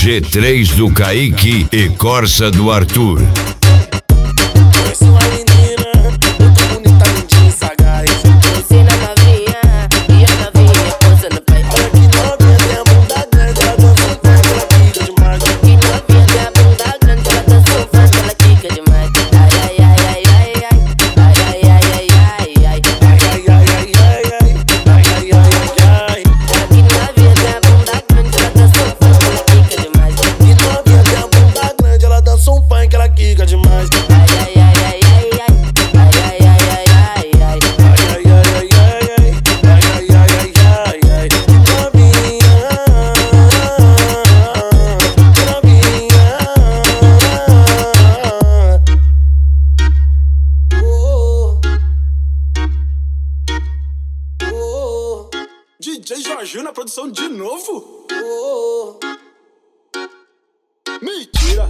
G3 do Kaique e Corsa do Arthur. Conheci uma menina, muito bonita, lindinha e sagaz. Você na novinha, e a novinha posa no pai. Olha que novinha, tem a bunda grande, ela dança um funk, ela quica demais. Que novinha tem a bunda grande, ela dança um funk, ela quica demais. Ai, ai, ai, ai, ai, ai, ai, ai, ai, ai, ai, ai. Ai, ai, ai, ai, ai, ai, ai, ai, ai, ai. Que novinha tem a bunda grande, ela dança um funk, ela quica demais. Que novinha, tem a bunda grande, ela dança um funk, ela quica demais. Ai, ai, ai, ai, ai, ai, ai, ai, ai, ai, ai, ai. Ai, ai, ai, ai, ai, ai, ai, ai, ai, ai. Novinha, novinha. DJ Jorginho na produção de novo? Mentira!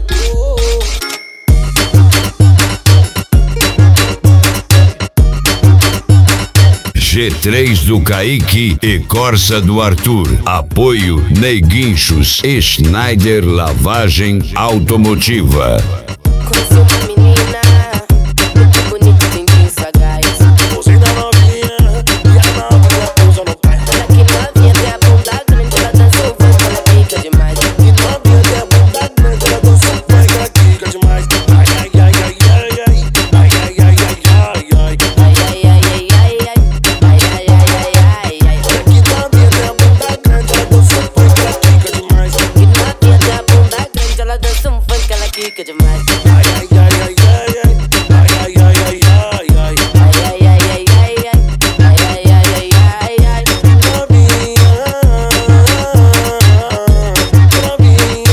G3 do Kaique e Corsa do Arthur. Apoio Neguinchos e Schneider Lavagem Automotiva. Conheci uma menina, muito bonita, lindinha e sagaz. Gostei da novinha, e a novinha pousa no pé. Olha que novinha tem a bunda grande, ela dança um funk, ela quica demais. Que novinha, tem a bunda grande, ela dança um funk, ela quica demais. Ai, ai, ai, ai, ai, ai, ai, ai, ai, ai, ai, ai. Ai, ai, ai, ai, ai, ai, ai, ai, ai, ai, ai. Olha que novinha, tem a bunda grande, ela dança um funk, ela quica demais. Que novinha tem a bunda grande, ela dança um funk, ela quica demais. Ai, ai, ai, ai, ai, ai, ai, ai, ai, ai, ai, ai. Ai, ai, ai, ai, ai, ai, ai, ai, ai, ai, ai. Novinha, novinha.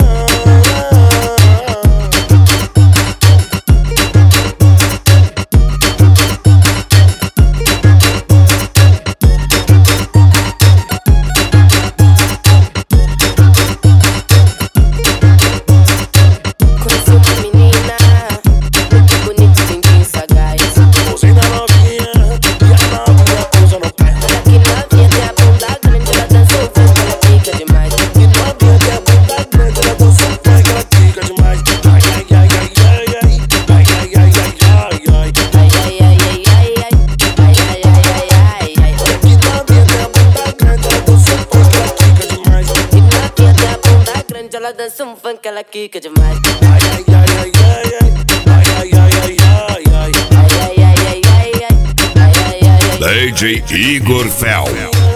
Conheci uma menina, muito bonita, lindinha e sagaz. Gostei da novinha, e a novinha pousa no pé. Olha que novinha tem a bunda grande, ela dança um funk, ela quica demais. Que novinha, tem a bunda grande, ela dança um funk, ela quica demais. Ai, ai, ai, ai, ai, ai, ai, ai, ai, ai, ai. Ai, ai, ai, ai, ai, ai, ai, ai, ai, ai, ai, ai. Olha que novinha, tem a bunda grande, ela dança um funk, ela quica demais. Que novinha tem a bunda grande, ela dança um funk, ela quica demais. Ai, ai, ai, ai, ai, ai, ai, ai, ai, ai, ai. Ai, ai, ai, ai, ai, ai, ai, ai, ai, ai. DJ Igor Fel.